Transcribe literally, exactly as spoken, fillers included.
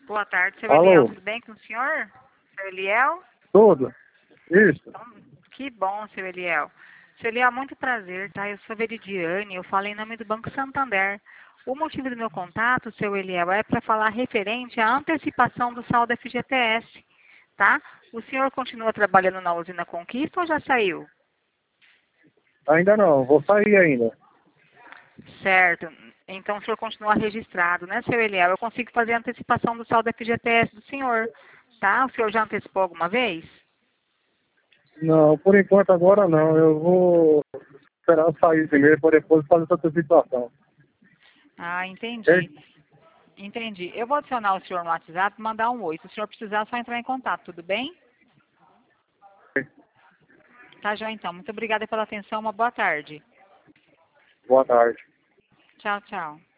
Boa tarde, seu Alô? Eliel. Tudo bem com o senhor? Seu Eliel? Tudo? Isso. Então, que bom, seu Eliel. Seu Eliel, muito prazer, tá? Eu sou Veridiane, eu falo em nome do Banco Santander. O motivo do meu contato, seu Eliel, é para falar referente à antecipação do saldo F G T S, tá? O senhor continua trabalhando na usina Conquista ou já saiu? Ainda não, vou sair ainda. Certo. Então o senhor continua registrado, né, seu Eliel? Eu consigo fazer a antecipação do saldo F G T S do senhor, tá? O senhor já antecipou alguma vez? Não, por enquanto agora não. Eu vou esperar sair primeiro para depois fazer essa antecipação. Ah, Ok? entendi. Entendi. Eu vou adicionar o senhor no WhatsApp e mandar um oi. Se o senhor precisar, é só entrar em contato, tudo bem? Tá, já então. Muito obrigada pela atenção. Uma boa tarde. Boa tarde. Tchau, tchau.